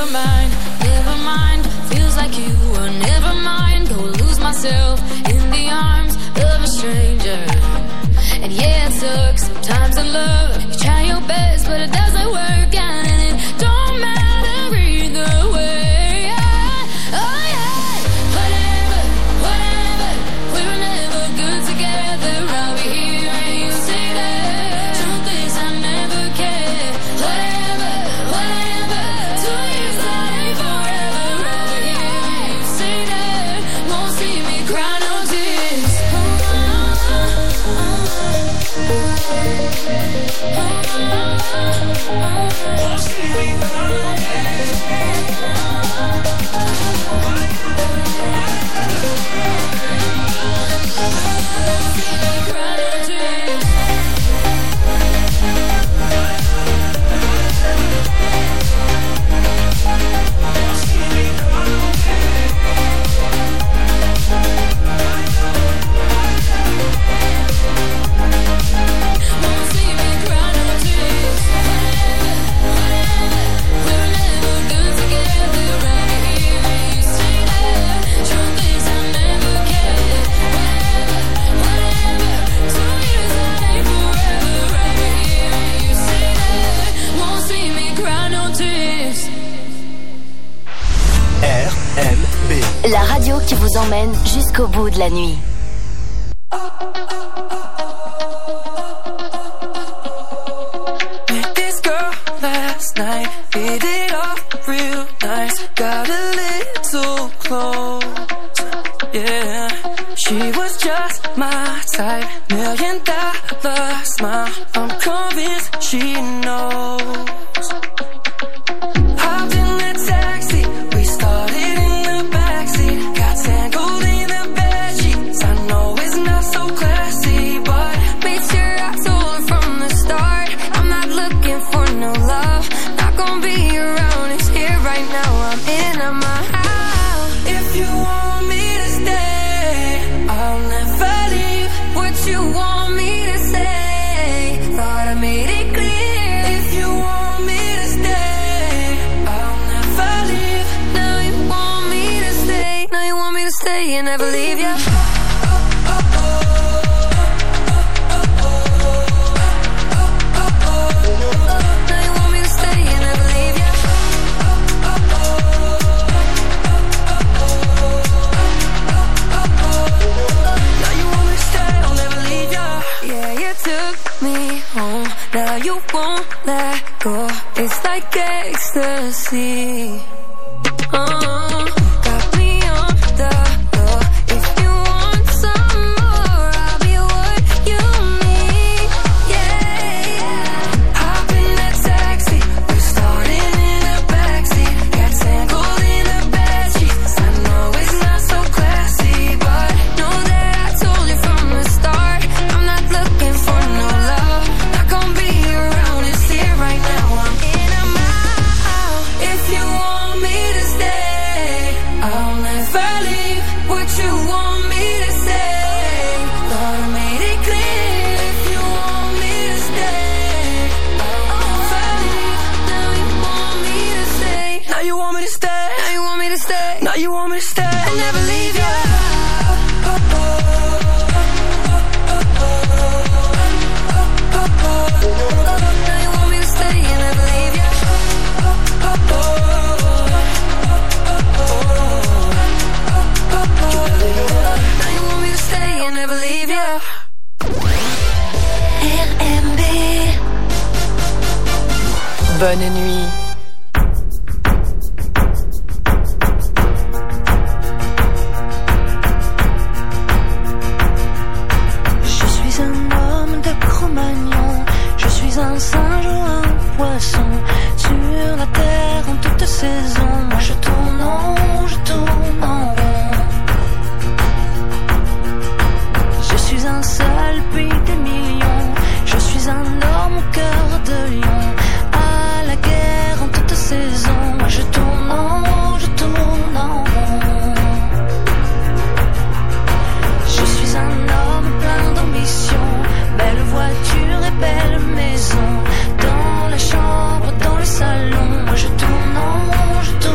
mind, never mind. Feels like you were never mind. Go lose myself in the arms of a stranger. And yeah, it sucks sometimes in love. You try your best, but it doesn't work, and it don't matter either way. Oh yeah, whatever, whatever. We were never good together. I'll be here and you say that. Truth is, I never cared. Whatever, whatever. 2 years that ain't forever. I'll be here and you say that. Won't see me cry no tears. La radio qui vous emmène jusqu'au bout de la nuit. Met this girl last night, hit it off real nice, got a little close, yeah. She was just my type, $1 million smile, I'm convinced she knows. Hopped in the taxi, we started in the backseat, got tangled in the bedsheets. I know it's not so classy, but made sure I told her from the start, I'm not looking for no love, not gonna be around, it's here right now, I'm in my house. If you want me to stay, I'll never leave. What you want me to say, thought I made it clear. If you want me to stay, I'll never leave. Now you want me to stay, now you want me to stay and never leave ya. Now you want me to stay and never leave ya. Now you want me to stay, I'll never leave ya. Yeah, you took me home, now you won't let go. It's like ecstasy. Got me on the floor. If you want some more, I'll be what you need. Yeah. Hop in that taxi, we started in the backseat, got tangled in the bedsheets. I know it's not so classy, but know that I told you from the start, I'm not looking for no love, not gonna be around, it's here right now, I'm in a mile. If you want me to stay, I'll never leave. What you want me to say, thought I made it clear. If you want me to stay, I'll never leave. Now you want me to stay, now you want me to stay, now you want me to stay, now you want me to stay and never leave ya. Now you want me to stay and never leave ya. Now you want me to stay and never leave ya. RMB. Bonne nuit. Je suis un homme de Cro-Magnon, je suis un singe ou un poisson, sur la terre en toute saison, moi je tourne en rond, je tourne en rond. Je suis un seul puis des millions, je suis un homme au cœur de lion, à la guerre en toute saison, moi je tourne en rond, je tourne en rond. Je suis un homme plein d'ambition, belle voiture et belle maison, dans la chambre, dans le salon, moi je tourne en rond, je tourne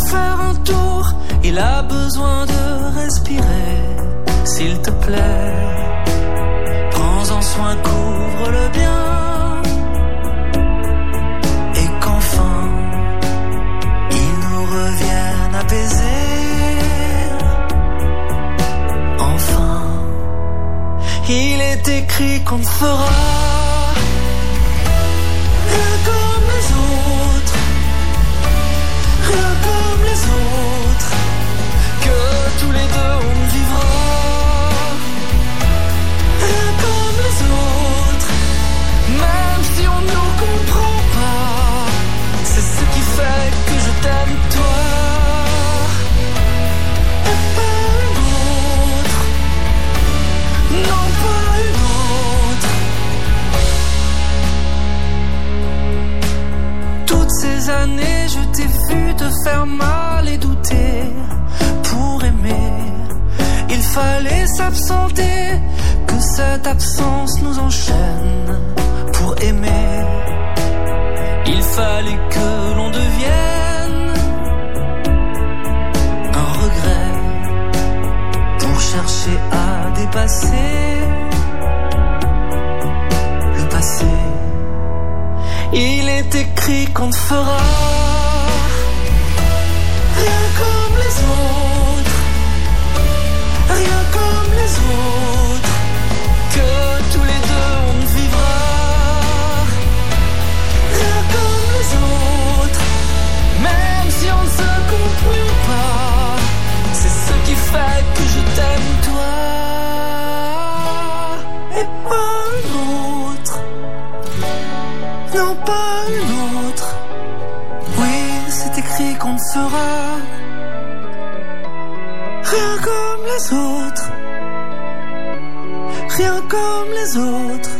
faire un tour. Il a besoin de respirer. S'il te plaît, prends-en soin, couvre-le bien. Et qu'enfin, il nous revienne apaisé. Enfin, il est écrit qu'on ne fera rien comme les autres, rien comme les autres, que tous les deux on ne vivra rien comme les autres, même si on ne nous comprend pas. C'est ce qui fait que je t'aime toi, et pas une autre, non pas une autre. Toutes ces années je t'ai vu te faire mal et douter. Pour aimer, il fallait s'absenter, que cette absence nous enchaîne. Pour aimer, il fallait que l'on devienne un regret, pour chercher à dépasser le passé. Il est écrit qu'on ne fera rien comme les autres, rien comme les autres, que tous les deux on ne vivra rien comme les autres, même si on ne se comprend pas. C'est ce qui fait que je t'aime toi, et pas une autre, non pas une autre. Oui, c'est écrit qu'on ne fera rien comme les autres, rien comme les autres.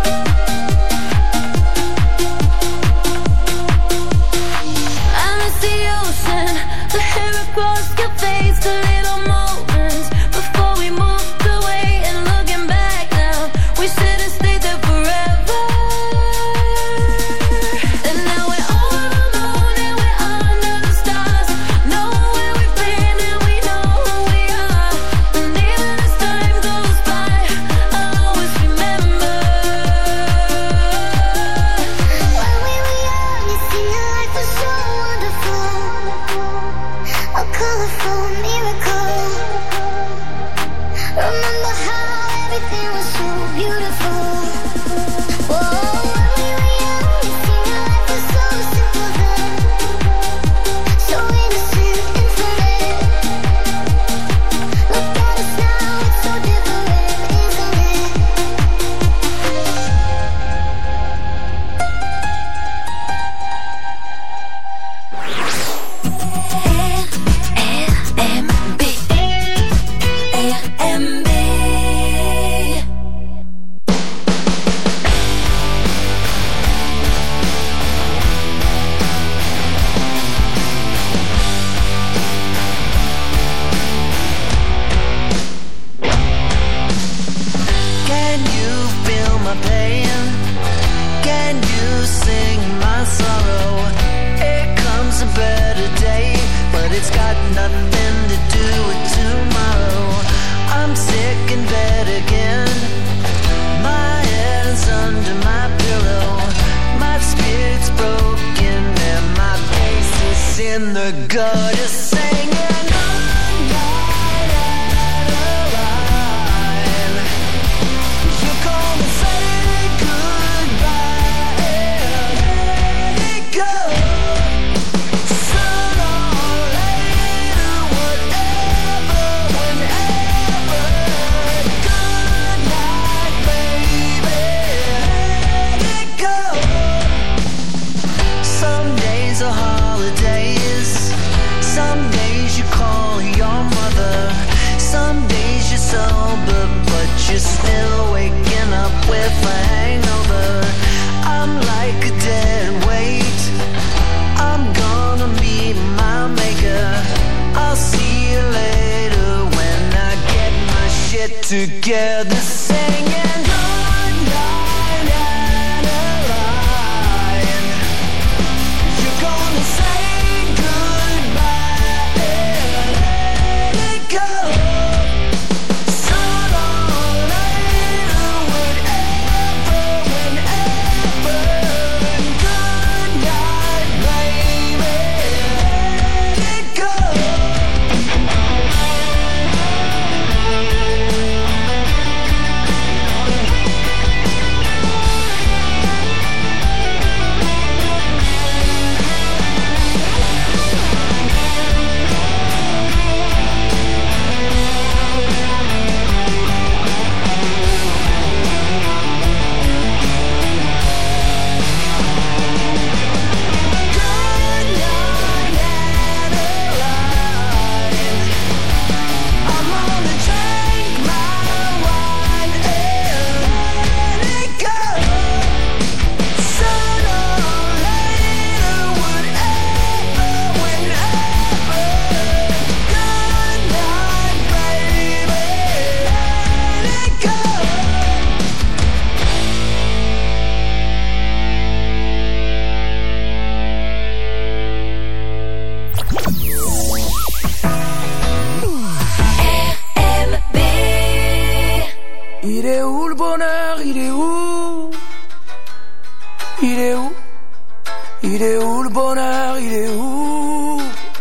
See in the gutter singing. You're still waking up with a hangover. I'm like a dead weight. I'm gonna meet my maker. I'll see you later when I get my shit together. Singing good night, Adeline. You're gonna say goodbye and let it go. Il est où le bonheur, il est où?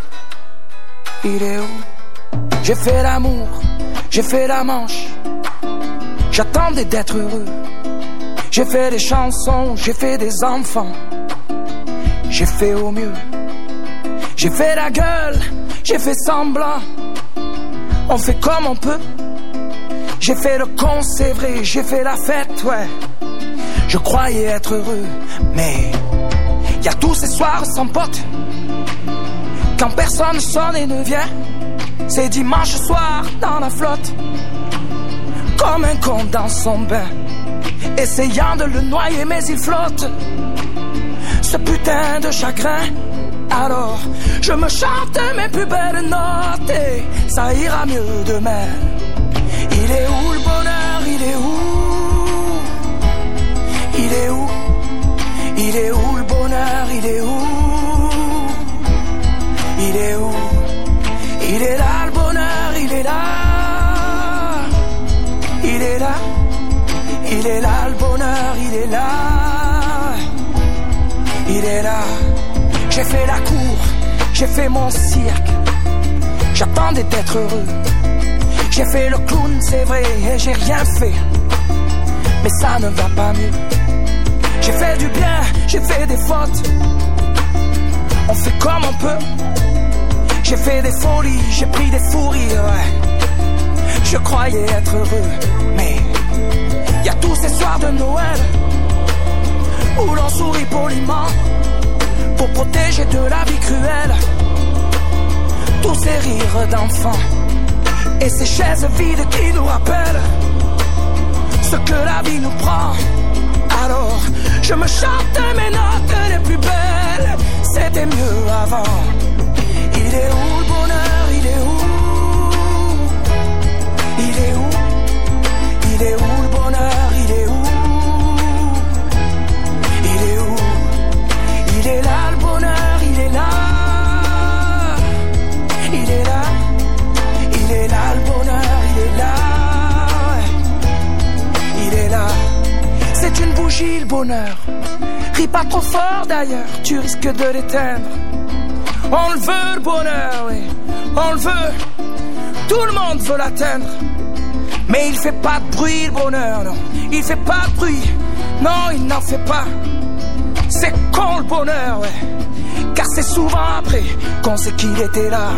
Il est où? J'ai fait l'amour, j'ai fait la manche. J'attendais d'être heureux. J'ai fait des chansons, j'ai fait des enfants. J'ai fait au mieux. J'ai fait la gueule, j'ai fait semblant. On fait comme on peut. J'ai fait le con, c'est vrai, j'ai fait la fête, ouais. Je croyais être heureux, mais y a tous ces soirs sans pote, quand personne sonne et ne vient. C'est dimanche soir dans la flotte, comme un con dans son bain, essayant de le noyer mais il flotte. Ce putain de chagrin. Alors je me chante mes plus belles notes et ça ira mieux demain. Il est où le bonheur, il est où? Il est où? Il est où le bonheur, il est où? Il est où? Il est là le bonheur, il est là. Il est là. Il est là le bonheur, il est là. Il est là. J'ai fait la cour, j'ai fait mon cirque. J'attendais d'être heureux. J'ai fait le clown, c'est vrai, et j'ai rien fait. Mais ça ne va pas mieux. J'ai fait du bien, j'ai fait des fautes. On fait comme on peut. J'ai fait des folies, j'ai pris des fous rires, ouais. Je croyais être heureux, mais y a tous ces soirs de Noël où l'on sourit poliment pour protéger de la vie cruelle tous ces rires d'enfants et ces chaises vides qui nous rappellent ce que la vie nous prend. Alors je me chante mes notes les plus belles. C'était mieux avant. Il est où le bonheur, il est où? Il est où? Il est où le bonheur, il est où? Il est où? Il est là le bonheur, il est là. Il est là. Il est là le bonheur, il est là. Il est là. C'est une bougie le bonheur. Ris pas trop fort d'ailleurs, tu risques de l'éteindre. On le veut le bonheur, oui. On le veut. Tout le monde veut l'atteindre. Mais il fait pas de bruit le bonheur, non. Il fait pas de bruit. Non, il n'en fait pas. C'est con le bonheur, ouais. Car c'est souvent après qu'on sait qu'il était là.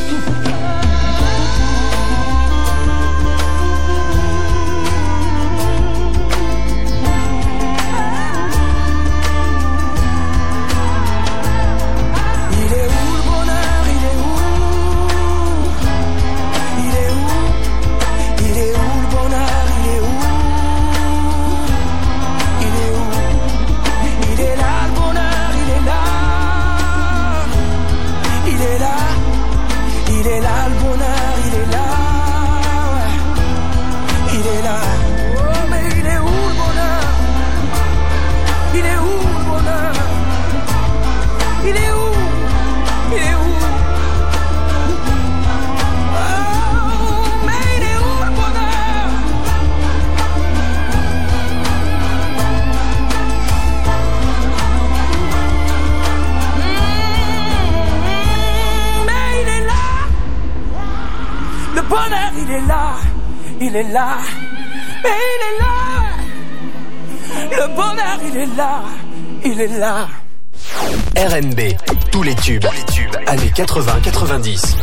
Il est là, mais il est là. Le bonheur, il est là, il est là. RNB, tous les tubes, années 80-90.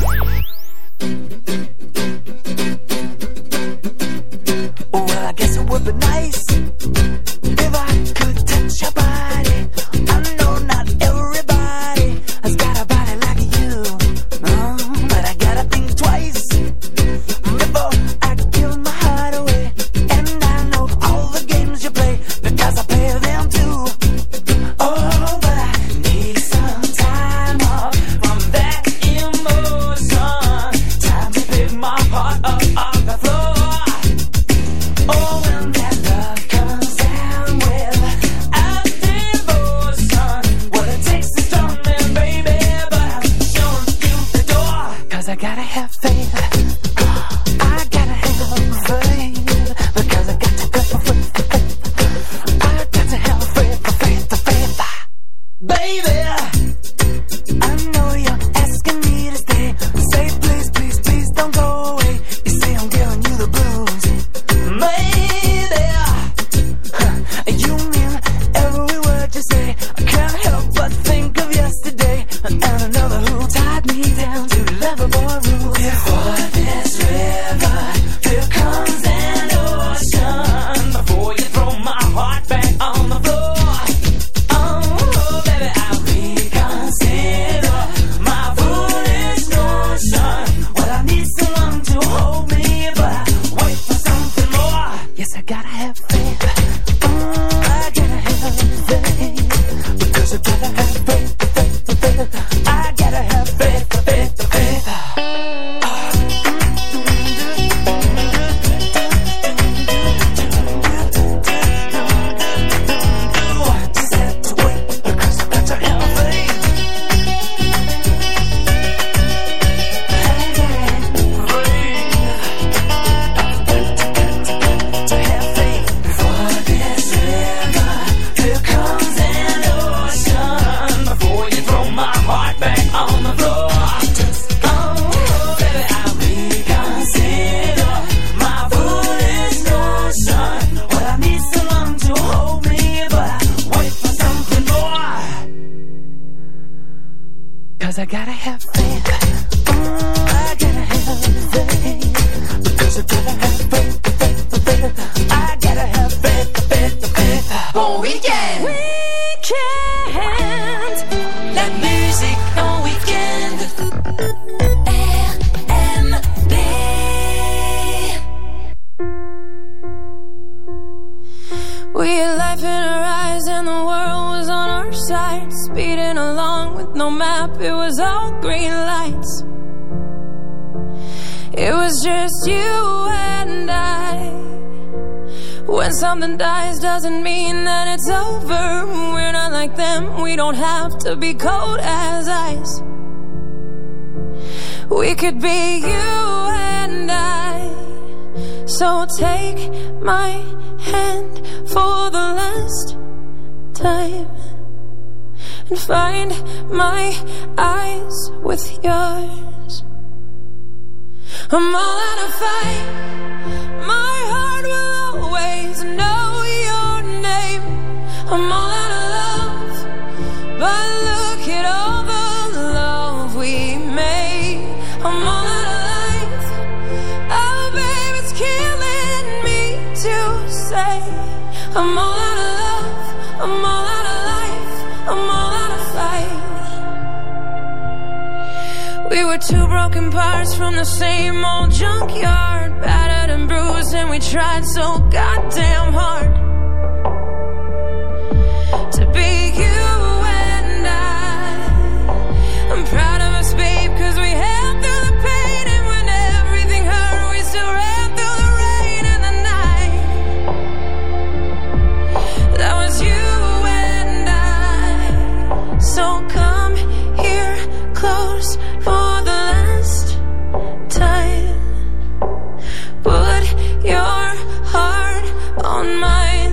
Well, I guess it would be nice if I could touch your body. I know not everybody has got a body like you, but I gotta think twice before I give my heart away. And I know all the games you play because I play them too. Oh, but I need some time off from that emotion. Time to pick my heart up off the floor. Oh, when that love comes down with a devotion, what it takes is stunning, baby, but I'm showing you the door. 'Cause I gotta have faith. I gotta have faith. Because I got to go for faith. I got to have faith, faith. Baby, I know you're asking me to stay. Say please, please, please don't go away. You say I'm giving you the blues. Maybe you mean every word you say. I can't help but think of yesterday and another who tied me down to lovable rules. Before this river, here comes an ocean. Before you throw my heart back on the floor. Oh, baby, I reconsider my foolish notion. Well, I need someone to hold me, but I wait for something more. Yes, I gotta have faith. I gotta have faith. Because I gotta have faith. I gotta have faith. Just have to wait because I got to have faith. To have faith. Before this river, here comes an ocean. Before you throw my heart back on the floor. Oh, baby, I reconsider my foolish notion. Well, I need someone to hold me, but I wait for something more. 'Cause I gotta have faith. I gotta have faith. Because I gotta have faith. I gotta have faith. Bon week-end! Weekend. La musique en week-end. RNB. We had life in our eyes and the world was on our side. Speeding along with no map, it was all green lights. It was just you and I. When something dies doesn't mean that it's over. We're not like them, we don't have to be cold as ice. We could be you and I. So take my hand for the last time and find my eyes with yours. I'm all out of fight. My heart will always know your name. I'm all out of love, but look at all the love we made. I'm all out of life. Oh, babe, it's killing me to say. I'm all out of love. I'm all out of life. I'm all out of fight. We were two broken parts from the same old junkyard, battered and bruised, and we tried so goddamn hard to be you and I'm proud of us, babe, cause we held through the pain, and when everything hurt, we still ran through the rain and the night. That was you and I. So come here close for the last time. Put your heart on mine.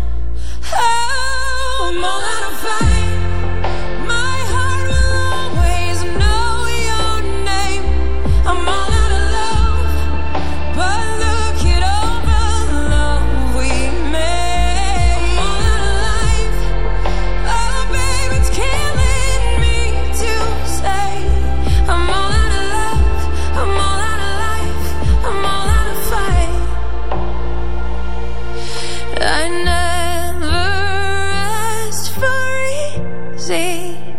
Oh, I'm all out of fight. My heart will always know your name. I'm all out of love, but look at all the love we made. I'm all out of life. Oh, babe, it's killing me to say. I'm all out of love. I'm all out of life. I'm all out of fight. I never asked for easy,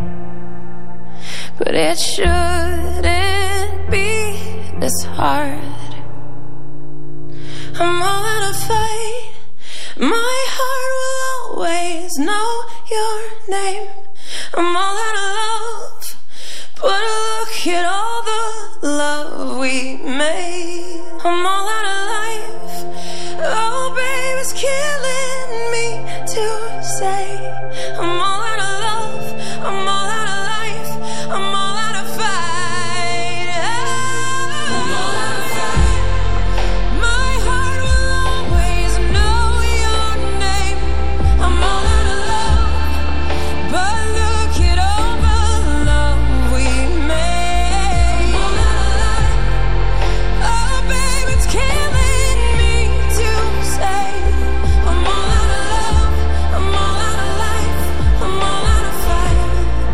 but it shouldn't be this hard. I'm all out of fight. My heart will always know your name. I'm all out of love, but look at all the love we made. I'm all out of life. Oh, babe, it's killing me to say. I'm all out of love. I'm all out of life. I'm all out of fight. I'm all out of fight. My heart will always know your name. I'm all out of love, but look at all the love we made. I'm all out of life. Oh, babe, it's killing me to say. I'm all out of love. I'm all out of life. I'm all out of fight.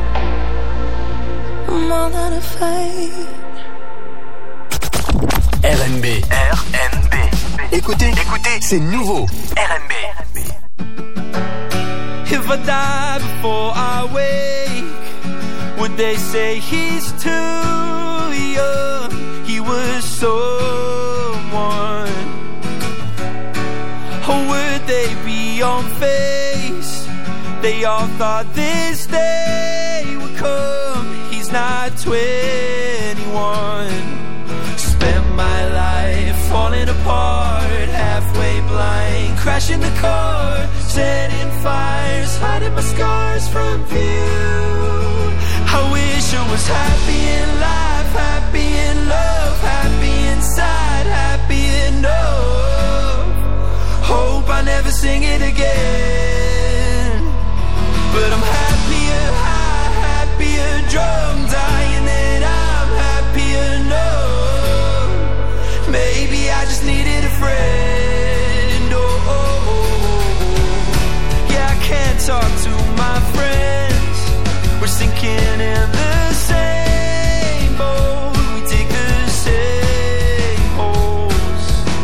I'm all out of fight. RNB. Écoutez, c'est nouveau. RNB. If I die before I wake, would they say he's too young? He was someone. Or would they be on face? They all thought this day would come. He's not 21. Spent my life falling apart, halfway blind, crashing the car, setting fires, hiding my scars from view. I wish I was happy in life, happy in love, happy inside, happy enough. Hope I never sing it again. But I'm happier high, happier drunk, dying that I'm happy enough. Maybe I just needed a friend. Oh, oh, oh. Yeah, I can't talk to my friends. We're sinking in the same boat. We dig the same holes.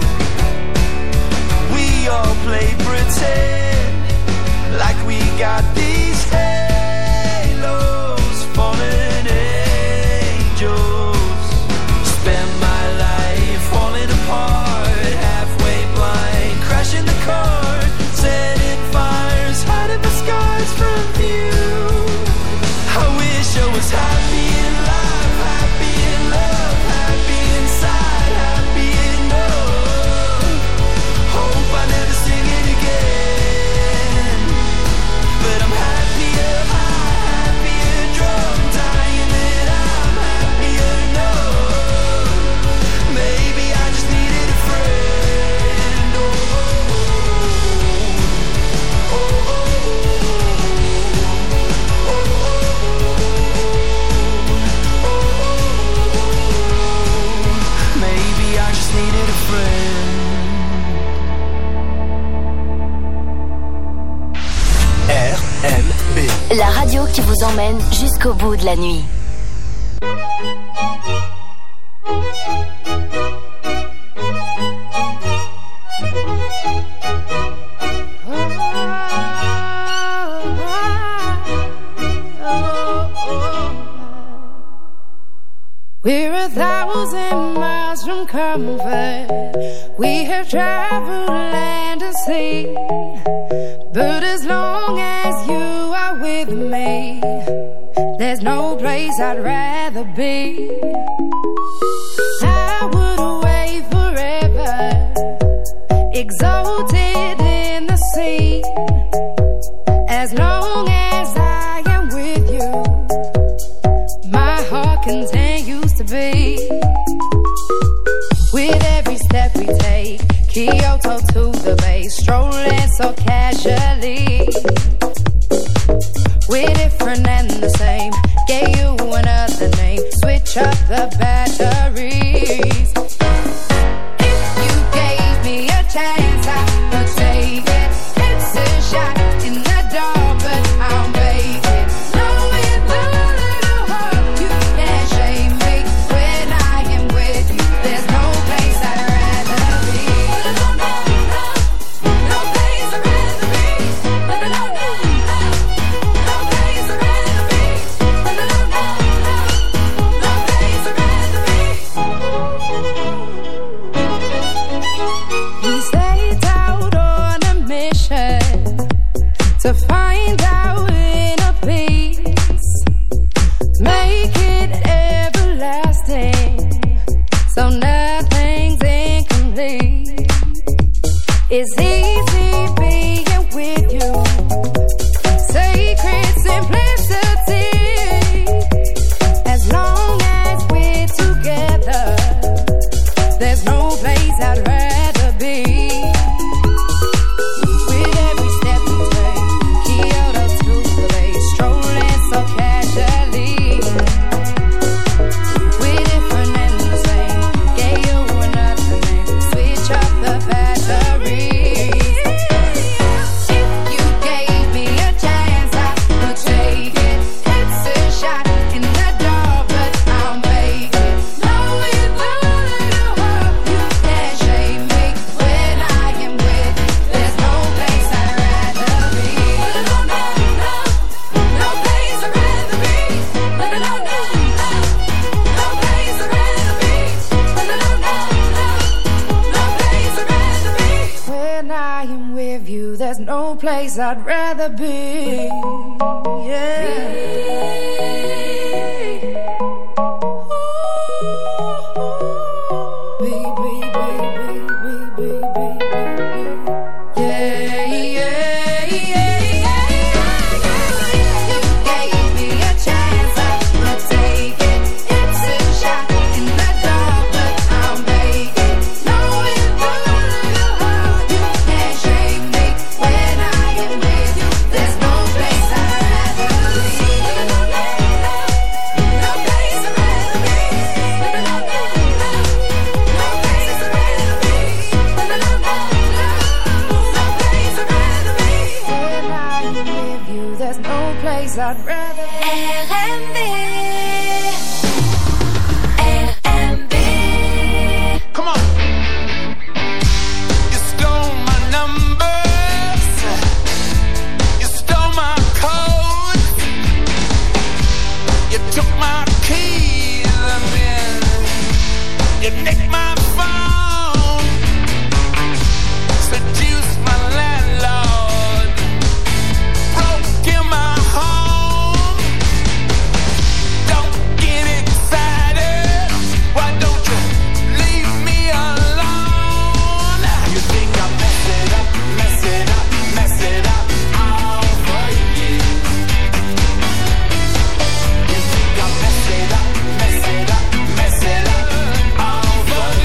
We all play pretend, like we got these halos, fallen angels. Spend my life falling apart, halfway blind, crashing the car, setting fires, hiding my scars from view. I wish I was happy qui vous emmène jusqu'au bout de la nuit. We're 1,000 miles from comfort. We have traveled land and sea. But as long as you are with me, there's no place I'd rather be. I would away forever, exalted in the sea. As long as I am with you, my heart continues to beat. With every step we take, Kyoto to the bay, strolling so casually. We're different and the same, gave you another name, switch up the batteries. If you gave me a chance, I would take it. It's a shot in the dark, but I'll make it. Knowing the little heart, you can't shame me. When I am with you, there's no place I'd rather be. No place I'd rather be. No place I'd rather be. No place I'd rather be. We set out on a mission to find our inner peace, make it everlasting, so nothing's incomplete. It's easy being with you, sacred simplicity. As long as we're together, there's no place I'd rather be. With every step we take, Kyoto to the bay, strolling so casually. We're different and the same, gave you another name, switch up the batteries. If you gave me a chance, I would take it. It's a shot in the dark, but I'll make it. Knowing the little heart, you can't shame me. When I am with you, there's no place I'd rather be. No place I'd rather be. No place I'd rather be. No place I'd rather be. When I am with you, there's no place I'd rather be. Yeah. Yeah, yeah, yeah, yeah. You gave me a chance, I would take it. It's a shot in the dark, but I'll make it. Knowing the little heart, you can't shame me. When I am with you, there's no place I'd rather be. No place I'd rather be. No place I'd rather be. No place I'd rather be. When I am with you, there's no place I'd rather be. Come on. You stole my numbers. You stole my code. You took my keys and then you nicked my phone. Seduced my landlord. Broke in my home. Don't get excited. Why don't you leave me alone? You think I mess it up, mess it up, mess it up all for you. You think I mess it up, mess it up, mess it up all for you.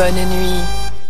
Bonne nuit.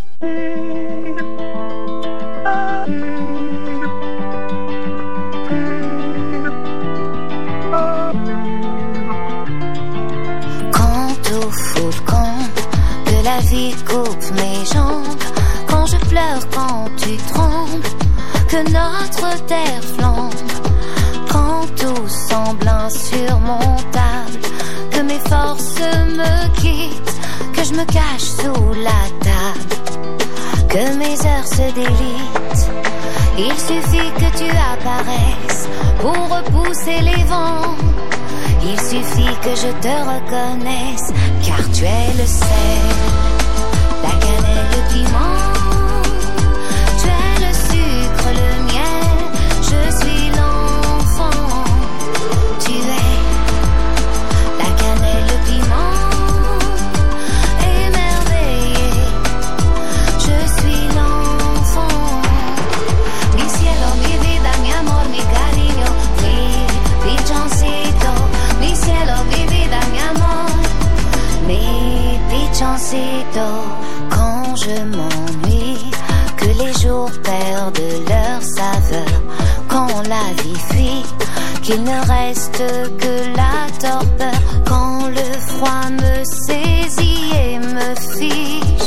Quand au foot, quand que la vie coupe mes jambes, quand je pleure, quand tu trembles, que notre terre flambe, quand tout semble insurmontable, que mes forces me quittent, que je me cache sous la table, que mes heures se délitent. Il suffit que tu apparaisses pour repousser les vents. Il suffit que je te reconnaisse, car tu es le sel, la cannelle, le piment. Tu es le sucre, le miel, je suis l'enfant. Tu es la cannelle, le piment, émerveillé. Je suis l'enfant. Mi cielo, mi vida, mi amor, mi cariño, mi pichoncito. Mi cielo, mi vida, mi amor, mi pichoncito. Quand je m'ennuie, que les jours perdent leur saveur, quand la vie fuit, qu'il ne reste que la torpeur, quand le froid me saisit et me fige,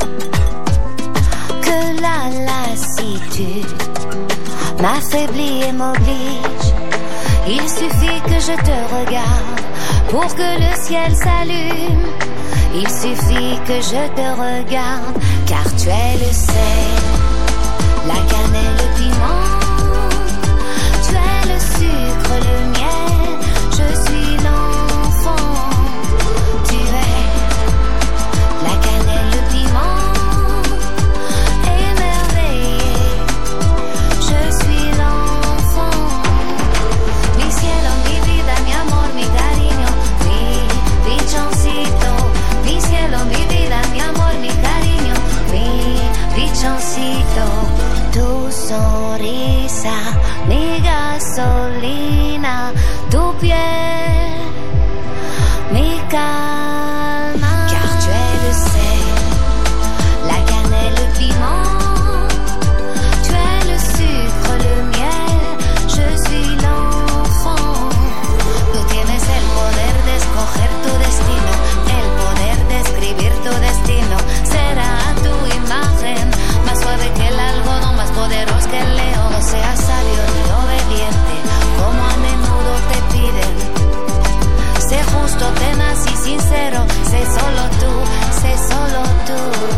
que la lassitude m'affaiblit et m'oblige. Il suffit que je te regarde pour que le ciel s'allume. Il suffit que je te regarde, car tu es le sel, la cannelle, le piment. Tu es le sucre, le miel, je suis l'enfant. Tu es la cannelle, le piment, émerveillé. Je suis l'enfant. Mi cielo, mi vida, mi amor, mi cariño, mi pichoncito. Mi cielo, mi vida, mi amor, mi cariño, mi pichoncito. Tu sonrisa, mi gasolina, tu piel, mi calma. Car tu es le sel, la cannelle, le piment. Tu es le sucre, le miel, je suis l'enfant. Tú tienes el poder de escoger tu destino, el poder de escribir tu destino. Será a tu imagen, más suave que el algodón, más poderoso que el león. No seas sabio ni obediente, como a menudo te piden. Sé justo, tenaz y sincero, sé solo tú, sé solo tú.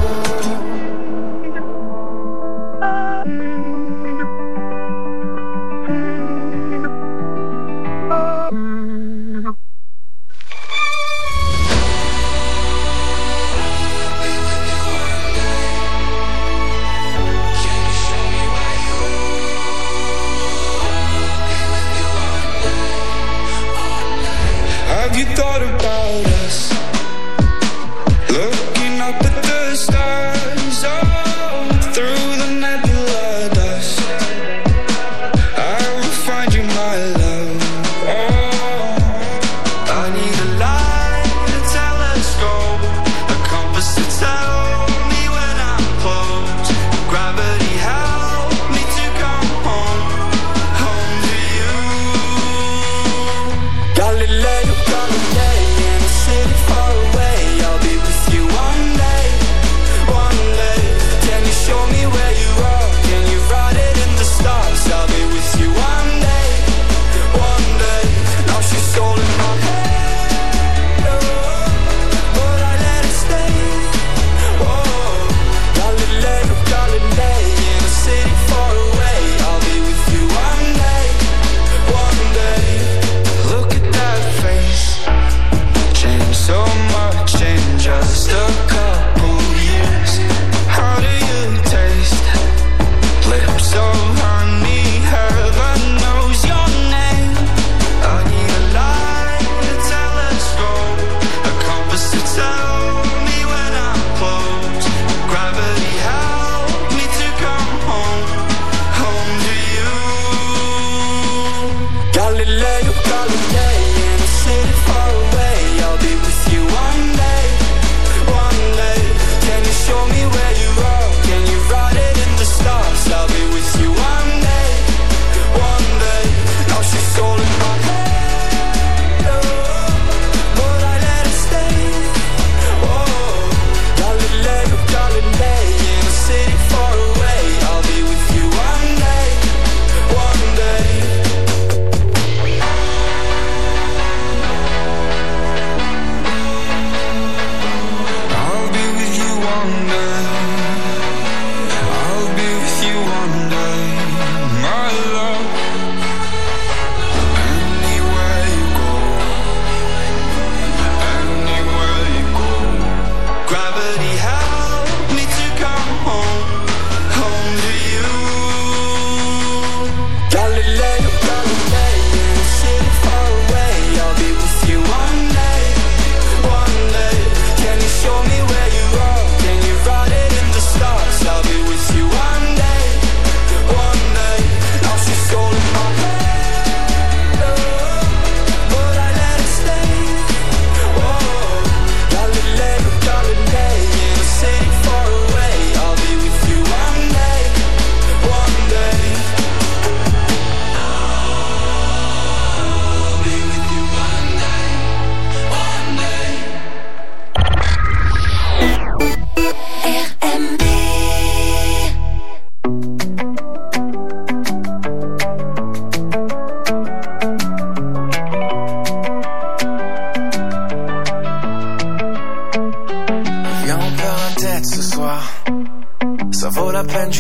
Have you thought about us? Looking up at the stars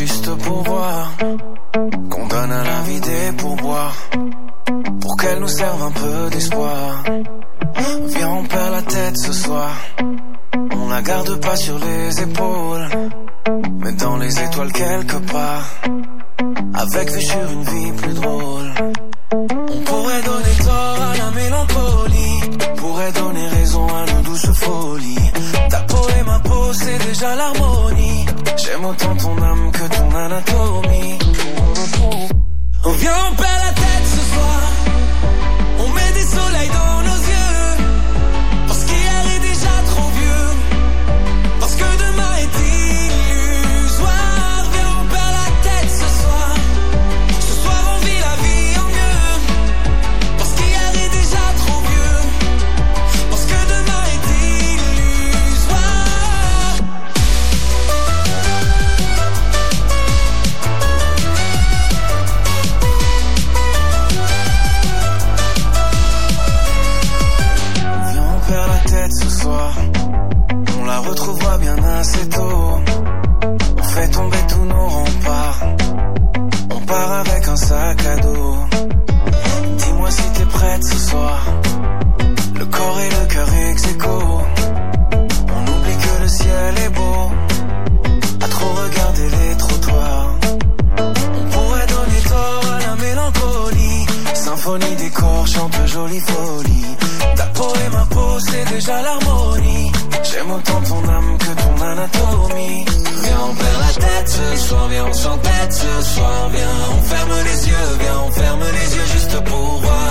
juste pour voir qu'on donne à la vie des pourboires pour qu'elle nous serve un peu d'espoir. Viens, on perd la tête ce soir. On la garde pas sur les épaules, mais dans les étoiles quelque part, avec vue sur une vie plus drôle. On pourrait donner tort à la mélancolie, pourrait donner raison à nos douces folies. Ta peau et ma peau, c'est déjà l'harmonie. J'aime autant ton âme que ton anatomie. On vient, on perd la tête ce soir. On met des soleils dans nos yeux, parce qu'hier est déjà trop vieux, parce que demain est illusoire. Viens, on perd la tête ce soir. Ce soir on vit la vie en mieux, parce qu'hier est déjà trop vieux, parce que demain est illusoire. Viens, on perd la tête ce soir. On la retrouvera bien assez tôt. On fait tomber tous nos remparts. On part avec un sac à dos. Dis-moi si t'es prête ce soir. Le corps et le cœur ex aequo. On oublie que le ciel est beau, à trop regarder les trottoirs. On pourrait donner tort à la mélancolie. Symphonie des corps chante jolie folie. Ta peau et ma peau, c'est déjà l'harmonie. J'aime autant ton âme que ton anatomie. Viens, on perd la tête ce soir. Viens, on s'entête ce soir. Viens, on ferme les yeux. Viens, on ferme les yeux juste pour voir.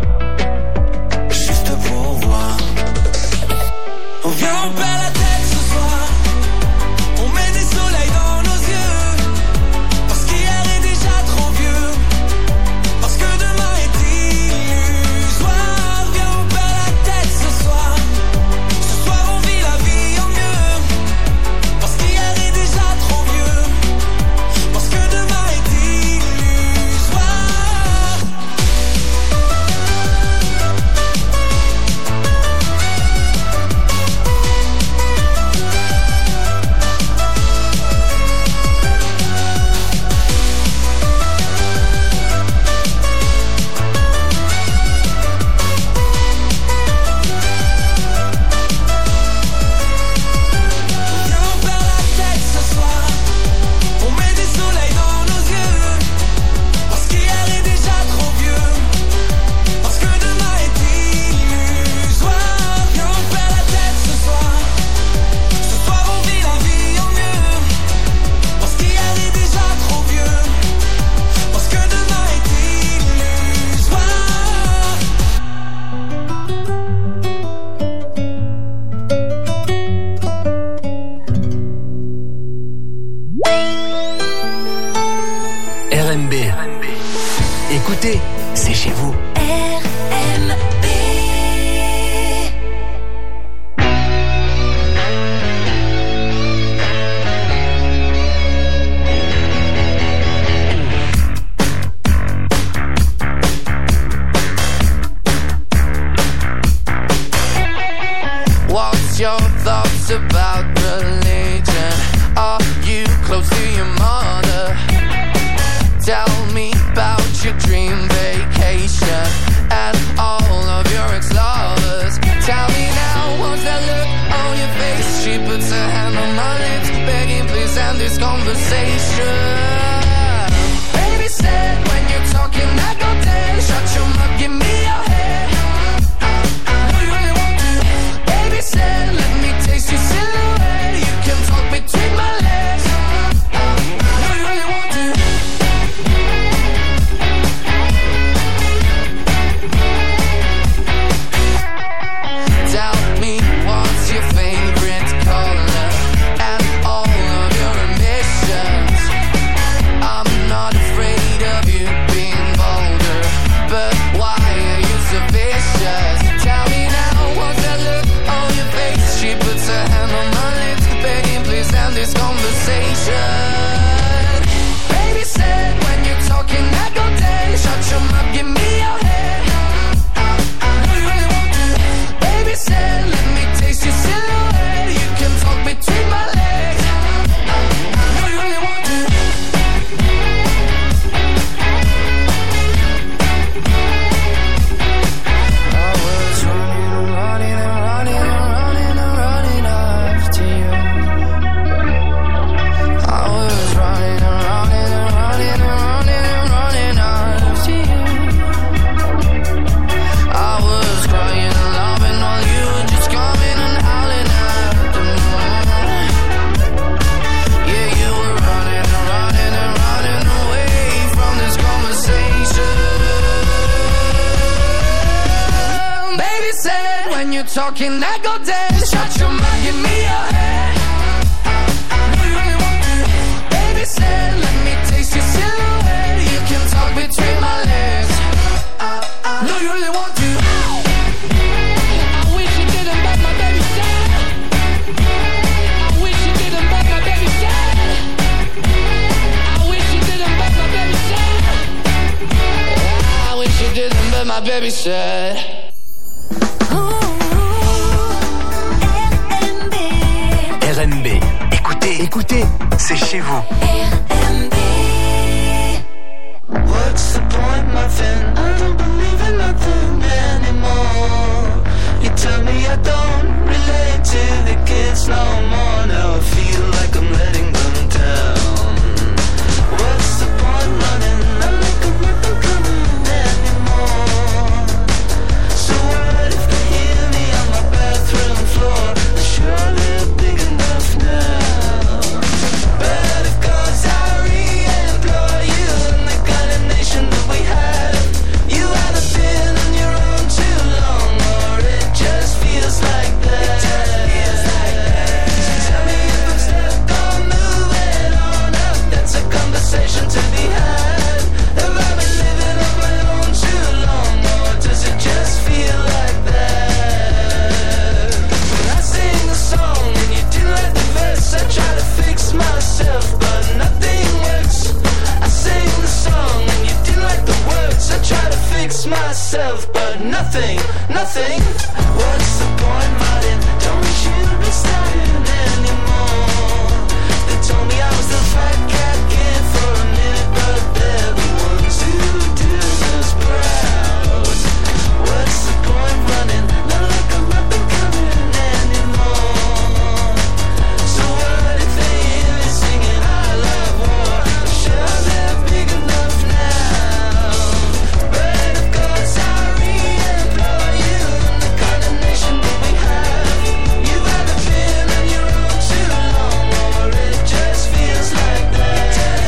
Juste pour voir. On vient, on perd la tête ce soir. On met des soleils dans nos yeux, parce qu'hier est déjà trop vieux, parce que demain est illusoire. Viens, on perd la tête ce soir. Ce soir on vit la vie en mieux, parce qu'hier est déjà trop vieux, parce que demain est illusoire. Viens, on perd la tête ce soir. On met des soleils dans nos yeux, parce qu'hier est déjà trop vieux, parce que demain est illusoire. Viens, on perd la tête ce soir. Ce soir on vit la vie en mieux, parce qu'hier est déjà trop vieux, parce que demain est illusoire. RMB. Écoutez, c'est chez vous. What's your thoughts about religion? Are you close to your mother? Tell me about your dream vacation and all of your ex-lovers. Tell me now, what's that look on your face? She puts her hand on my lips, begging please end this conversation. Baby said when you're talking I go dead. Shut your mouth, give me your head. What do you really want to? Baby said let me taste your silhouette. You can talk between my legs. What do you really want to? Tell me what's your favorite color and all of your ambitions. talking, I go dead. Shut your mouth, give me your hand. No, you really want to. Baby said, let me taste your silhouette. You can talk between my legs. No, you really want to. I wish you didn't, but my baby said. I wish you didn't, but my baby said. I wish you didn't, but my baby said. I wish you didn't, but my baby said. RMB, écoutez, c'est chez vous. RMB. What's the point, nothing? I don't believe in nothing anymore. You tell me I don't relate to the kids no more. Now I feel like I'm letting them down. What's the point running? I make a nothing coming anymore. So what if they hear me on my bathroom floor? Sure they're big enough now. But of course I re-employ you in the kind of nation that we have. You haven't been on your own too long, or it just feels like that. Tell me if I'm stuck on moving on up. That's a conversation to be had. Have I been living on my own too long, or does it just feel like that? When I sing a song and you didn't like the verse, I try to fix myself, but nothing works. I sing the song and you didn't like the words, I try to fix myself, but nothing. What's the point, Martin? Don't you should be starting anymore. They told me I was the fat cat kid for a minute, but they're the ones who do us proud. What's the point running? Not like I'm up and coming anymore. So what if they hear me singing I love war? Sure they're big enough now. But of course I re-employ you in the kind of nation that we have. You haven't been on your own too long, or it just feels like that.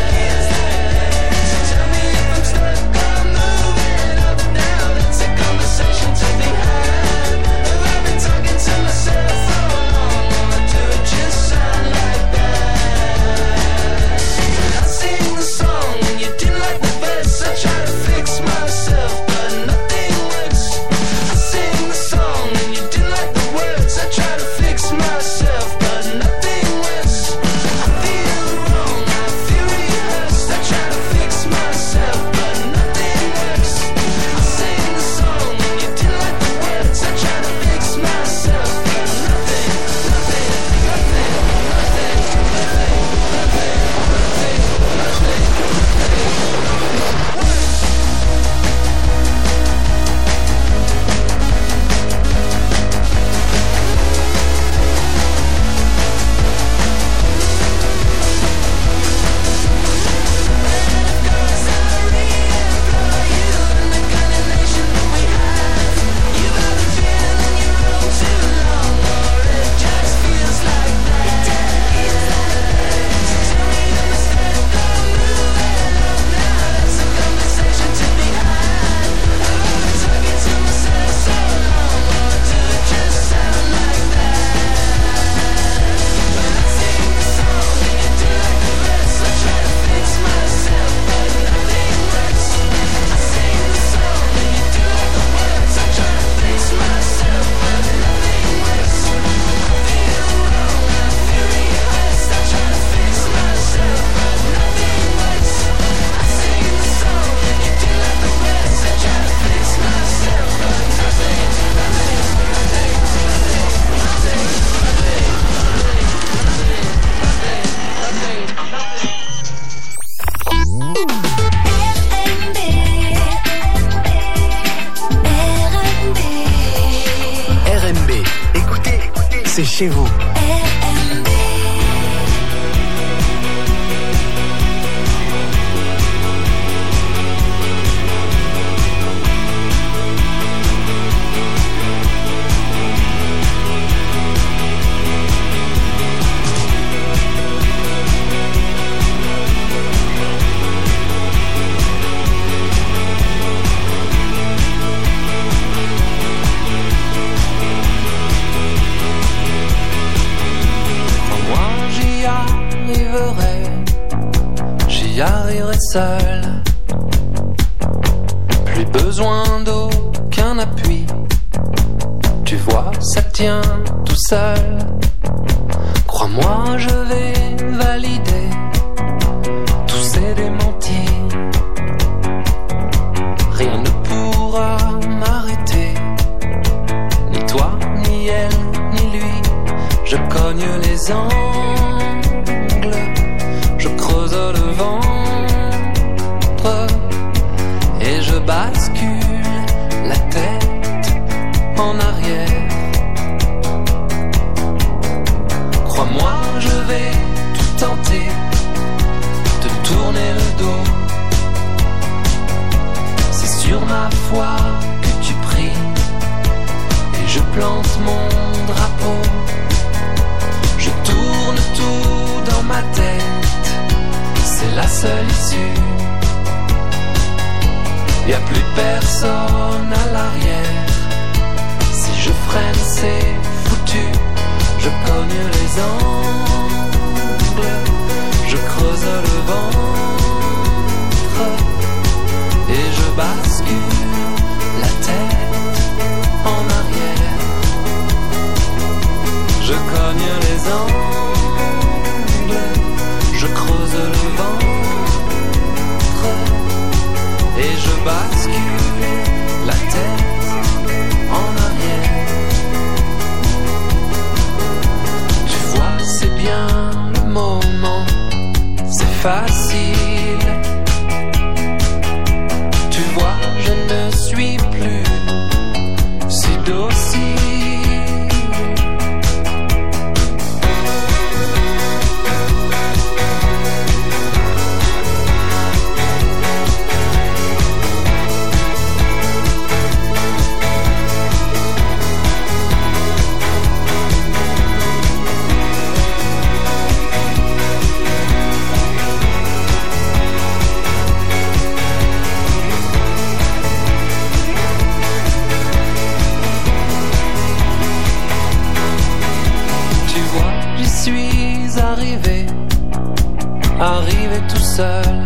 Tell me if I'm stuck on moving up now. That's a conversation to be had. Have I been talking to myself for long, or do it just sound like that? When I sing the song and you didn't like the verse, I try to fix myself, but nothing works. I sing the song and you didn't like the words, I try to fix myself, but nothing works. I feel wrong, I feel rehearsed, I try to fix myself, but nothing works. I sing the song and you didn't like the words, I try to fix myself, but nothing. RMB, écoutez, c'est chez vous. seul. Plus besoin d'aucun appui. Tu vois, ça tient tout seul. Crois-moi, je vais valider tous ces démentis. Rien ne pourra m'arrêter, ni toi, ni elle, ni lui. Je cogne les angles, je creuse le ventre et je bascule la tête en arrière. Crois-moi, je vais tout tenter, te tourner le dos. C'est sur ma foi que tu pries et je plante mon drapeau. Je tourne tout dans ma tête, c'est la seule issue. Y'a plus personne à l'arrière. Si je freine, c'est foutu. Je cogne les angles, je creuse le ventre et je bascule la tête en arrière. Je cogne les angles, je creuse le ventre et je bascule la tête en arrière. Tu vois, c'est bien le moment, c'est facile. Tu vois, je ne suis plus si docile. Arrivé tout seul,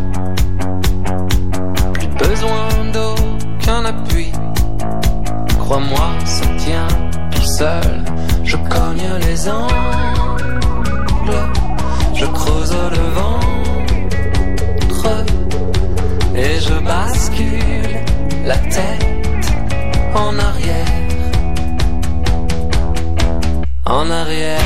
plus besoin d'aucun appui. Crois-moi, ça tient tout seul. Je cogne les angles, je creuse le ventre et je bascule la tête en arrière, en arrière.